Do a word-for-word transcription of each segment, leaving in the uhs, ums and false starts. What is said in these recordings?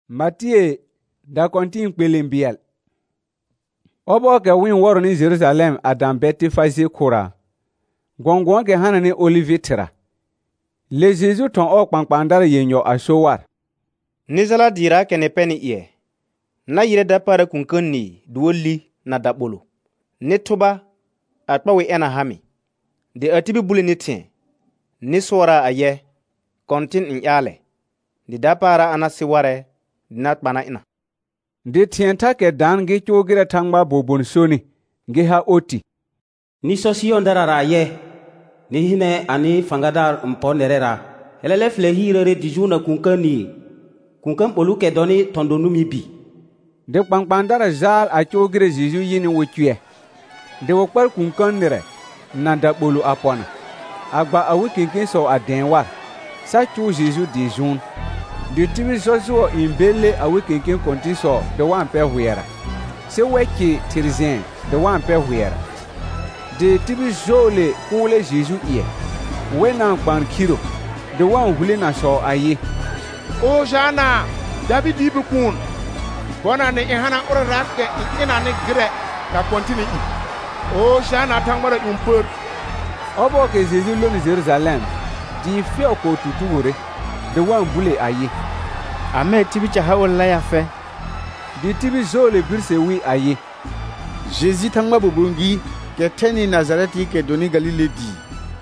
Matie da kontin kpelembiel. Obo ke win woro ni Jerusalem adam beti fazi kura. Gongon ke hana ni olivitira. Le Jésus ton ok pankpandar yenyo ashowar. Nizala dira ke ne peni iye. Na yire da para kunkoni duoli na dabolo. Netoba atpawe ena hami. De atibi buli ni tien. Ni sora aye kontin inyale. Di da para anasiware dinat bana ina. De tienta ke dan ge chogira tangba bobon soni ge ha oti. Ni sosiyo ndarara ye. Ni hine ani fangadar mponerera. Elele fle hirere dijuna kunkani. Kunkan polu ke doni tondonu mi bi. De pankpandara zal a chogira Jésus yini wotue. De wokpar kunkan nire na dabolo apona. Agba awi kinkin so adenwar. Sa chu Jésus di jun. De tibi soso imbele awi kinkin konti so de wan pe huera. Se weki tirzen de wan pe huera. De tibi jole kule Jésus iye. Wena kpan kiro de wan hule na so aye. O jana David ibu kun. Bona ne ihana ora rakke ina ne gre ka kontini i. O jana tangmara umpur. Obo ke Jésus lo ni Jerusalem. Di fe ko tutuure de wan bule aye. Ame tibi cha hawol la ya fe. Di tibi jole birse wi aye. Jésus tangma bobongi ke teni Nazareti ke doni Galile di.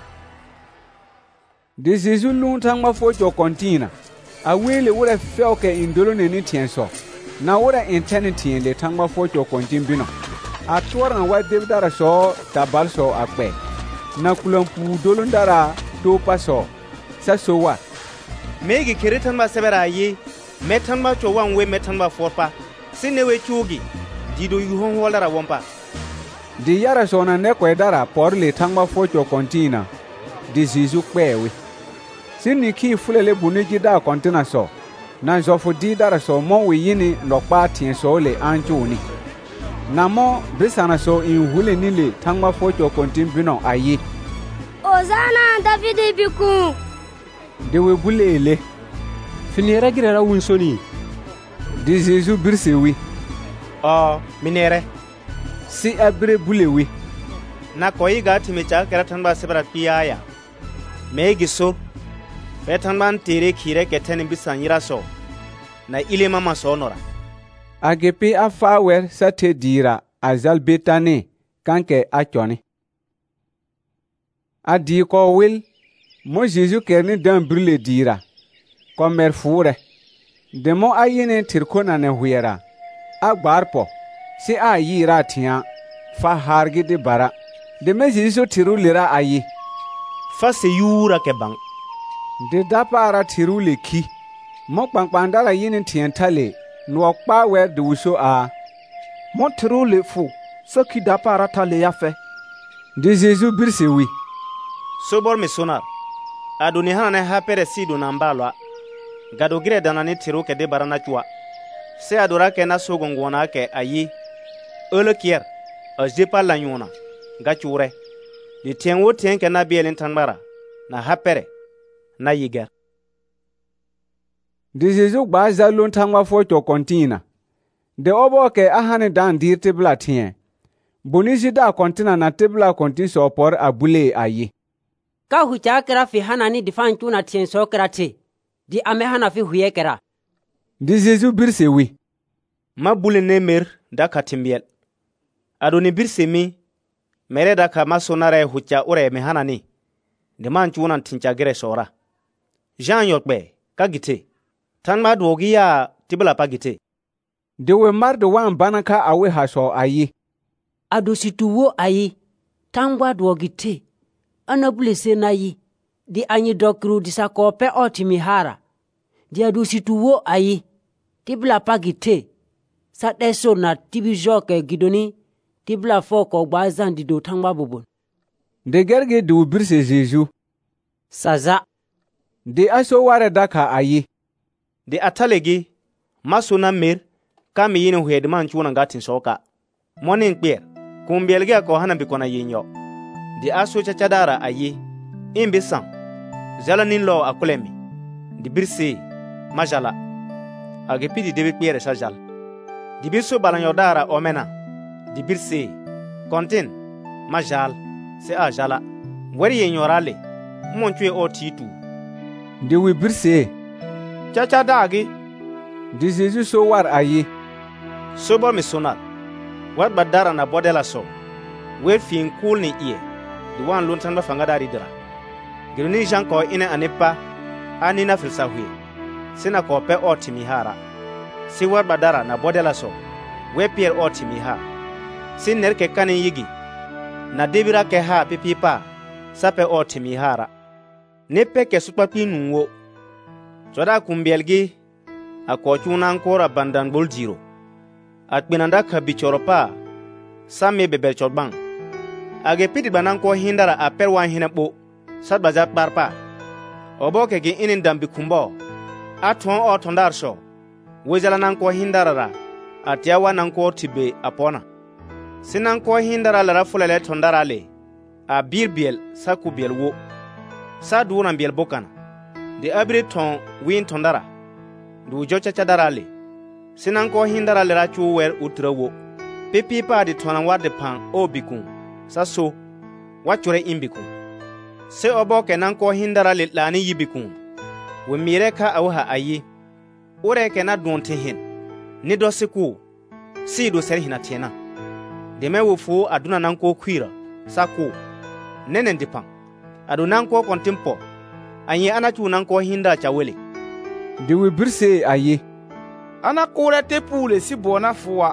De Jésus lun tangma fo cho kontina. A wele wura fe ke indolo ne ni tienso. Na wura intene tien le tangma fo cho kontin bino. A toran wa debdara so tabal so akpe. Na kulampu dolondara to paso. Sa so wa. Megi kiritan ma sebera ye. Metan ma cho wan we metan ma forpa. Sinewe chugi. Dido yuhon holara wompa. Di yara so na ne kwedara por le tangma fo cho kontina. Di Jésus kwewe. Sini ki fulele buniji da kontina so. Na zofo di dara so mo we yini lokpa tien so le anjoni. Na mo bisana so in hule nile tangma fo cho kontin bino aye. Ozana David biku. De we bulele. Finira girera wunsoni. Di Jésus birse wi. Oh, minere. Si abre bule wi. Na koyi ga timecha keratan ba sebra piaya. Megi so. Betan ban tere kire keteni bisan yira so. Na ile mama so nora. Agepe afawer sa te dira azal betane kanke achoni. Adi ko wil mo Jésus kerni dan brûle dira. Kommer fure. De mo ayine tirkona ne huera. Agbarpo. Si a yira tian. Fa hargi de bara. De me Jésus tiru lira ayi. Fa se yura ke bang. De dapara tiru le ki. Mo pankpandara yini tian tale. Nuwa kpa wer de wuso a. Mo tiru le fu. So ki dapara tale ya fe. De Jésus birse wi. Sobor mi sonar. Adoni hana ne hapere sido na mbalwa. Gado gire dana ni tiru ke de barana chua. Se adora ke na sogongona ke ayi. Ele kier. Ajde pa la nyona. Gachure. Di tien wo tien ke na bielin tanbara. Na hapere. Na yiger. De Jésus gba zalon tangma fo cho kontina. De obo ke ahane dan dir tebla tien. Bonisi da kontina na tebla kontin so por abule ayi. Ka hucha kera fi hana ni difan chuna tien so kera te. Di ame hana fi huye kera. De Jésus birse wi. Ma bule ne mer da katimbiel. Adoni birse mi. Mere da ka masonare hucha ure me hana ni. De man chuna tincha gere sora. Jean yokbe ka gite. Tan ma dwogi ya tibla pa gite. De we mar de wan banaka awe haso ayi. Ado situwo ayi. Tangwa dwogi te. Anabule se na yi. Di anyi dokru di sa kope otimi hara. Di ado situwo ayi. Tibla pa gite. Sa deso na tibi joke gidoni. Tibla foko gbazan di do tangwa bobon. De gerge de birse Jésus. Saza. De aso ware daka ayi. De atalegi. Maso na mer. Kami yini huedman chuna ngatin soka. Monin kpier. Kumbielge ko hana bikona yinyo. Di aso chachadara ayi. Imbisan. Zalanin lo akulemi. Di birse. Majala. age pidi debe kpere sa jal. Dibir so balan yodara omena. Dibir se kontin ma jal se a jala. Wari ye nyorale mon tue o titu. Di wi bir se Chacha dagi. di Jésus so war ayi. Sobor mi sonar. Wat badara na bodela so. Wer fin cool ni iye. Di wan lontan ba fanga dari dira. Giruni jan ko ine anepa ani na filsa hui. Sina ko pe o timihara. Si wat badara na bodela so. We pier o timiha. Sin nerke kanin yigi. Na debira ke ha pipipa. Sape o timihara. Nepe ke supapi nunwo. Soda kumbielgi. Ako chunan kora bandan bol jiro. At binanda ka bichoropa. Samme bebel chotbang. Age piti banan ko hindara a perwan hinapo. Sad bazat barpa. Obo ke gi inin dambi kumbo. Atwan o tondar sho. Wezala nan ko hindara ra. Atiawa nan ko tibe apona. Sinan ko hindara lara fulele tondara le. A birbiel saku biel wo. Sa duran biel bokana. De abri ton win tondara. Du jocha chadarale. Sinan ko hindara lara chu wer utra wo. Pepi pa di tonan war de pan o bikun. Sa so. Wachure imbikun. Se obo ke nan ko hindara le lani yibikun. We mire ka awha ayi. Ore ke na donte hin. Ni dosiku. Si do ser hina tiena. Deme wo fu aduna nan ko kwira. Sa ko. Nenen dipan. Adu nan ko kontimpo. Anyi anachu nan ko hinda chawele. Di wi bir se ayi. Ana kore te pule si bona fuwa.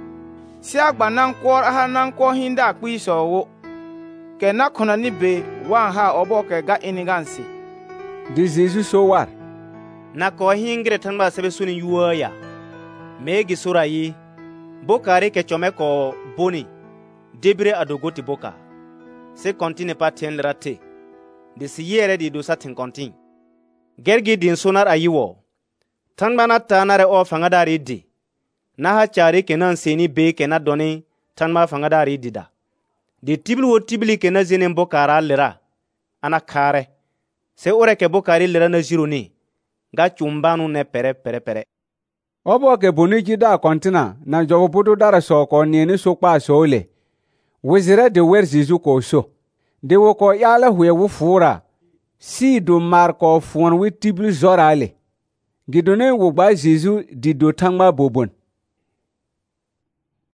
Si agba nan kor aha nan ko hinda kpi so wo. Ke na kona ni be wan ha obo ke ga inigansi. Di Jésus so war. Na ko hingre tanba sebe suni yuaya. Megi sura yi. Bokare ke chome ko boni. Debre adogoti boka. Se kontine pa tien rate. De si yere di do satin kontin. Gergi din sonar ayiwo. Tanba na tanare o fangadari di. Na ha chari kenan seni be kena doni tanba fangadari dida. Di tibli wo tibli kena zinen bokara lera. Ana kare. Se ore ke bokari lera na jironi. Ga chumbanu ne pere pere pere. Obo ke boniji da kontina na jogo puto dara so ko nieni so pa so le. Wezira de wer Jésus ko so. De wo ko yala huye wu fura. Si do mar ko fuan wi tibli zorale. Gidone wo ba Jésus di do tangma bobon.